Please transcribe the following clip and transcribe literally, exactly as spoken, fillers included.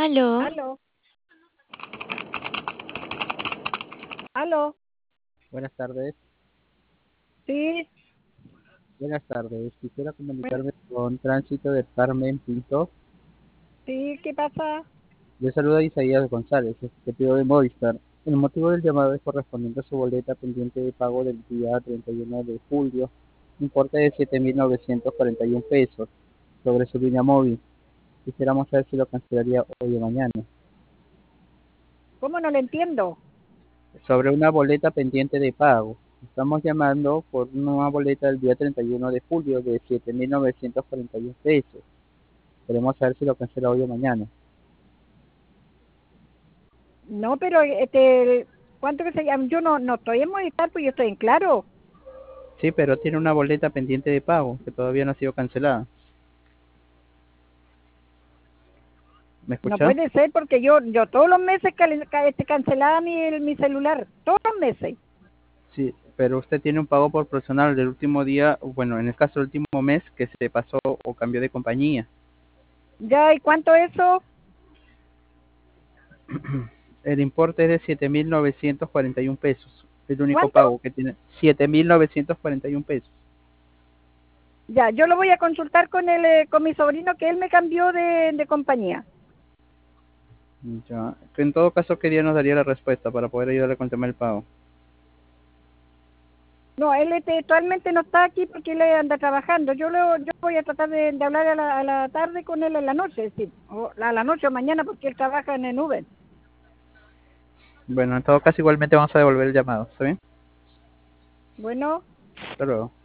Aló, Aló, aló, Buenas tardes, sí, buenas tardes. Quisiera bueno, comunicarme con Tránsito de Carmen Pinto. sí, ¿qué pasa? Le saluda Isaías González, ejecutivo de Movistar. El motivo del llamado es correspondiente a su boleta pendiente de pago del día treinta y uno de julio, importe de siete mil novecientos cuarenta y uno pesos sobre su línea móvil. Quisiéramos saber si lo cancelaría hoy o mañana. ¿Cómo no le entiendo? Sobre una boleta pendiente de pago. Estamos llamando por una boleta del día treinta y uno de julio de siete mil novecientos cuarenta y uno pesos. Queremos saber si lo cancela hoy o mañana. No, pero este, ¿cuánto que se llama? Yo no, no estoy en Movistar, pues yo estoy en Claro. Sí, pero tiene una boleta pendiente de pago que todavía no ha sido cancelada. ¿Me No escucha? puede ser porque yo, yo todos los meses cal- ca- este, cancelaba mi, mi celular, todos los meses. Sí, pero usted tiene un pago por personal del último día, bueno, en el caso del último mes que se pasó o cambió de compañía. Ya, ¿y cuánto eso? El importe es de siete mil novecientos cuarenta y uno pesos. Es el único ¿Cuánto? pago que tiene. siete mil novecientos cuarenta y uno pesos. Ya, yo lo voy a consultar con el, eh, con mi sobrino que él me cambió de, de compañía. Ya. En todo caso, ¿qué día nos daría la respuesta para poder ayudarle con el tema del pago? No, él este, actualmente no está aquí porque él anda trabajando. Yo lo, yo voy a tratar de, de hablar a la, a la tarde con él en la noche, es decir, o a la noche o mañana porque él trabaja en el Uber. Bueno, en todo caso, igualmente vamos a devolver el llamado. ¿Está bien? Bueno. Hasta luego.